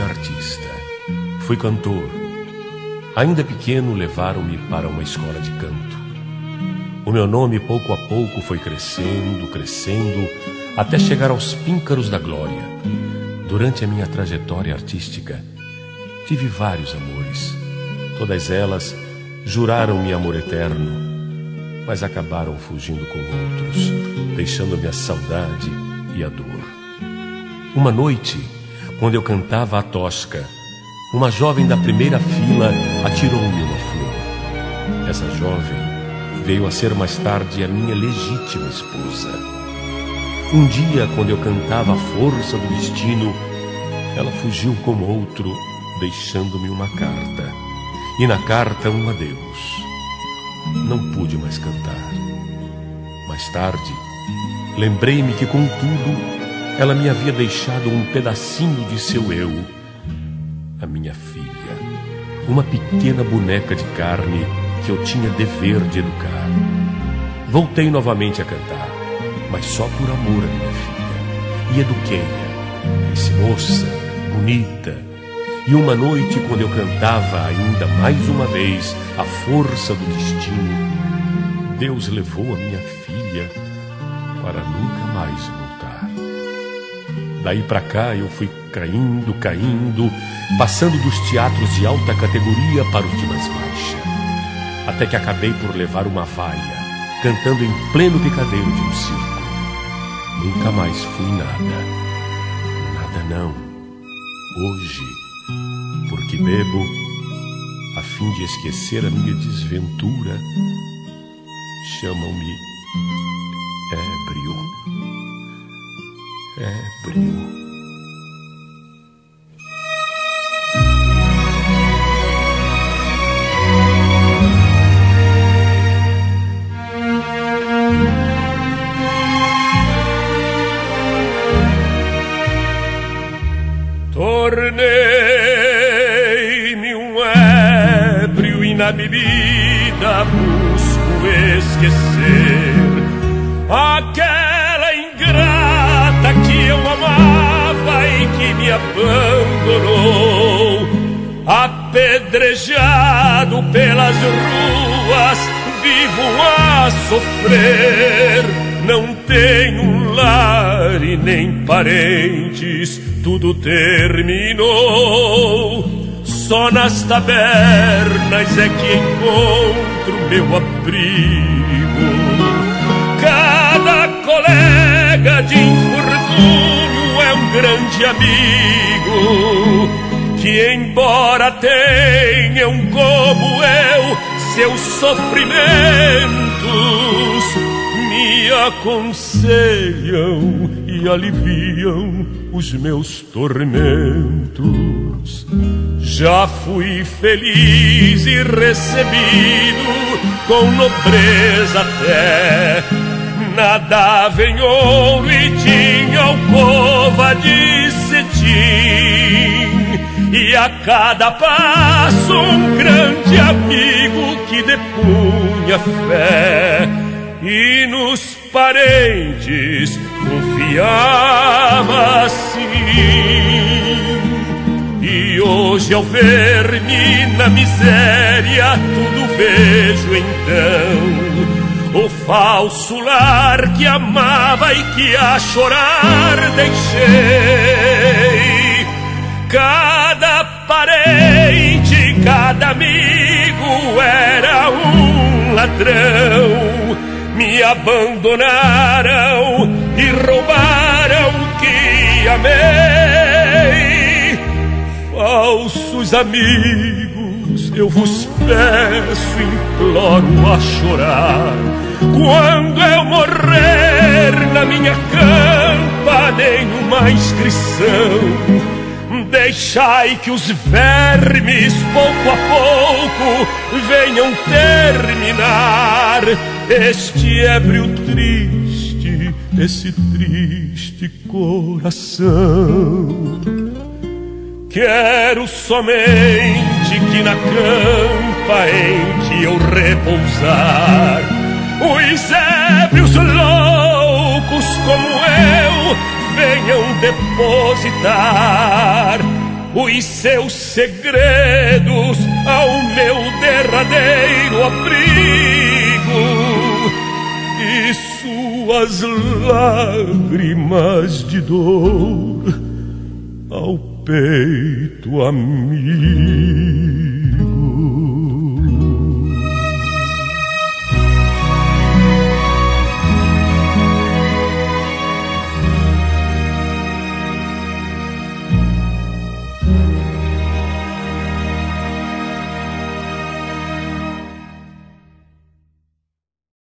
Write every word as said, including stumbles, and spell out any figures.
artista. Fui cantor. Ainda pequeno, levaram-me para uma escola de canto. O meu nome, pouco a pouco, foi crescendo, crescendo, até chegar aos píncaros da glória. Durante a minha trajetória artística, tive vários amores. Todas elas juraram-me amor eterno, mas acabaram fugindo com outros, deixando-me a saudade e a dor. Uma noite, quando eu cantava a tosca, uma jovem da primeira fila atirou-me uma flor. Essa jovem veio a ser mais tarde a minha legítima esposa. Um dia, quando eu cantava a força do destino, ela fugiu com outro, deixando-me uma carta. E na carta um adeus. Não pude mais cantar. Mais tarde, lembrei-me que, contudo, ela me havia deixado um pedacinho de seu eu. A minha filha, uma pequena boneca de carne que eu tinha dever de educar. Voltei novamente a cantar, mas só por amor à minha filha. E eduquei-a, disse moça, bonita. E uma noite, quando eu cantava ainda mais uma vez a força do destino, Deus levou a minha filha para nunca mais voltar. Daí pra cá eu fui caindo, caindo, passando dos teatros de alta categoria para os de mais baixa, até que acabei por levar uma vaia, cantando em pleno picadeiro de um circo. Nunca mais fui nada, nada não. Hoje, porque bebo, a fim de esquecer a minha desventura, chamam-me ébrio, ébrio. Tornei-me um ébrio e na bebida busco esquecer aquela ingrata que eu amava e que me abandonou. Apedrejado pelas ruas, vivo a sofrer. Não tenho lar e nem parentes, tudo terminou. Só nas tabernas é que encontro meu abrigo. Cada colega de infortúnio é um grande amigo, que embora tenham como eu seus sofrimentos, me aconselham e aliviam os meus tormentos. Já fui feliz e recebido com nobreza até. Nadava em ouro e tinha alcova de cetim, e a cada passo um grande amigo que depunha fé. E nos parentes confiava sim. E hoje, ao ver-me na miséria, tudo vejo então. O falso lar que amava e que a chorar deixei. Cada parente, cada amigo era um ladrão. Me abandonaram e roubaram o que amei. Falsos amigos, eu vos peço, imploro a chorar. Quando eu morrer na minha campa, nenhuma inscrição. Deixai que os vermes, pouco a pouco, venham terminar este ébrio triste, esse triste coração. Quero somente que na campa em que eu repousar, os ébrios loucos como eu venham depositar os seus segredos ao meu derradeiro abrigo e suas lágrimas de dor ao peito amigo.